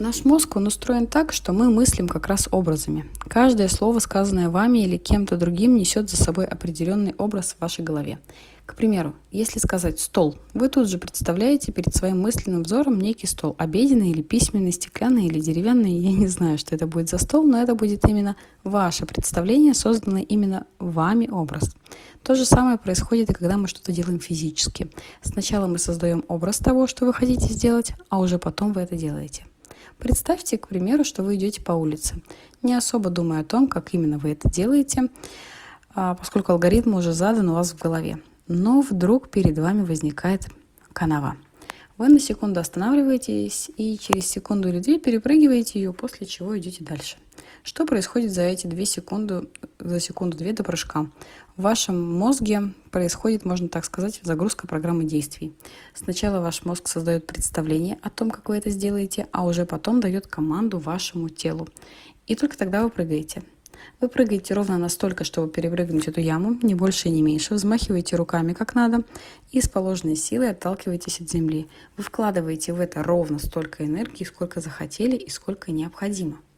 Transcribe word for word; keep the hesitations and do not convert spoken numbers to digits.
Наш мозг, он устроен так, что мы мыслим как раз образами. Каждое слово, сказанное вами или кем-то другим, несет за собой определенный образ в вашей голове. К примеру, если сказать «стол», вы тут же представляете перед своим мысленным взором некий стол, обеденный или письменный, стеклянный или деревянный. Я не знаю, что это будет за стол, но это будет именно ваше представление, созданный именно вами образ. То же самое происходит и когда мы что-то делаем физически. Сначала мы создаем образ того, что вы хотите сделать, а уже потом вы это делаете. Представьте, к примеру, что вы идете по улице, не особо думая о том, как именно вы это делаете, поскольку алгоритм уже задан у вас в голове. Но вдруг перед вами возникает канава. Вы на секунду останавливаетесь и через секунду или две перепрыгиваете ее, после чего идете дальше. Что происходит за эти две секунды, за секунду-две до прыжка? В вашем мозге происходит, можно так сказать, загрузка программы действий. Сначала ваш мозг создает представление о том, как вы это сделаете, а уже потом дает команду вашему телу. И только тогда вы прыгаете. Вы прыгаете ровно настолько, чтобы перепрыгнуть эту яму, не больше и не меньше, взмахиваете руками как надо и с положенной силой отталкиваетесь от земли. Вы вкладываете в это ровно столько энергии, сколько захотели и сколько необходимо.